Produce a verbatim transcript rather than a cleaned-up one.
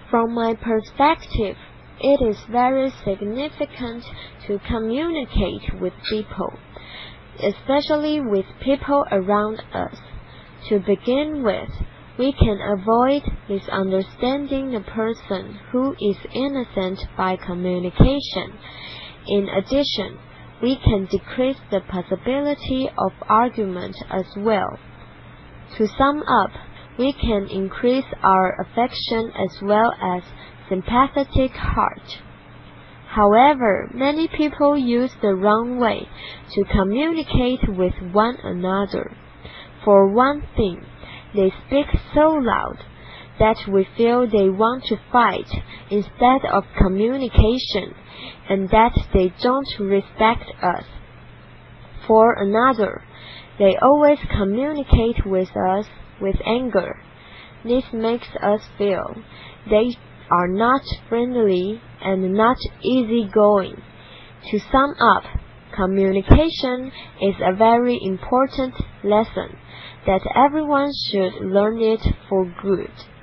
From my perspective, it is very significant to communicate with people, especially with people around us. To begin with, we can avoid misunderstanding the person who is innocent by communication. In addition, we can decrease the possibility of argument as well. To sum up, we can increase our affection as well as sympathetic heart. However, many people use the wrong way to communicate with one another. For one thing, they speak so loud that we feel they want to fight instead of communication, and that they don't respect us. For another, they always communicate with us with anger. This makes us feel they are not friendly and not easygoing. To sum up, communication is a very important lesson that everyone should learn it for good.